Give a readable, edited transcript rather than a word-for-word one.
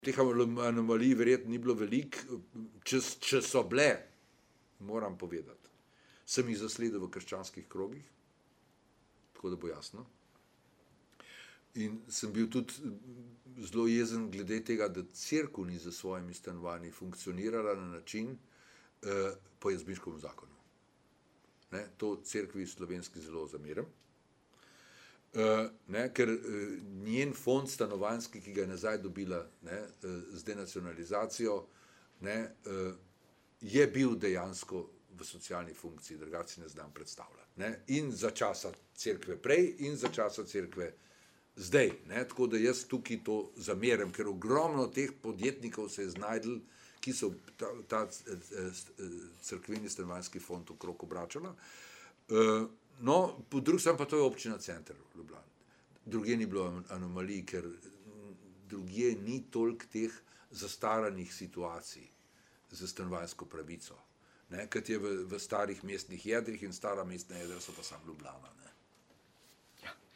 Teh anomalij verjetno ni bilo veliko, če so bile, moram povedati, sem jih zasledil v krščanskih krogih, tako da bo jasno. In sem bil tudi zelo jezen glede tega, da cerkev ni za svojimi stanovanji funkcionirala na način po Jazbinškovem zakonu. Ne, to cerkvi slovenski zelo zamerim. Ker njen fond stanovanjski, ki ga je nazaj dobila z denacionalizacijo, je bil dejansko v socialni funkciji, drugače si ne znam predstavljati. In za časa cerkve prej in za časa cerkve zdaj. Tako da jaz tukaj to zamerim, ker ogromno teh podjetnikov se je znajdel, ki so ta cerkveni stanovanjski fond okrog obračala. No, po drugi strani pa to je občina Center v Ljubljani. Drugje ni bilo anomalij, ker drugje ni toliko teh zastaranih situacij za stanovanjsko pravico, kot je v starih mestnih jedrih, in stara mestna jedra so pa samo Ljubljana.